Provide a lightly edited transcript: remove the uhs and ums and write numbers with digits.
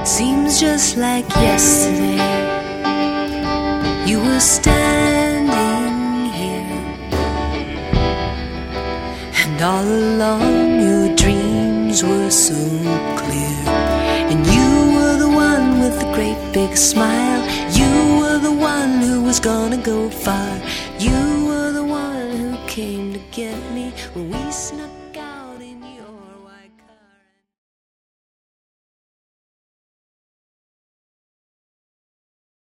Seems just like yesterday you were standing here, and all along your dreams were so clear. And you were the one with the great big smile. You were the one who was gonna go far. You were the one who came to get me when we snuck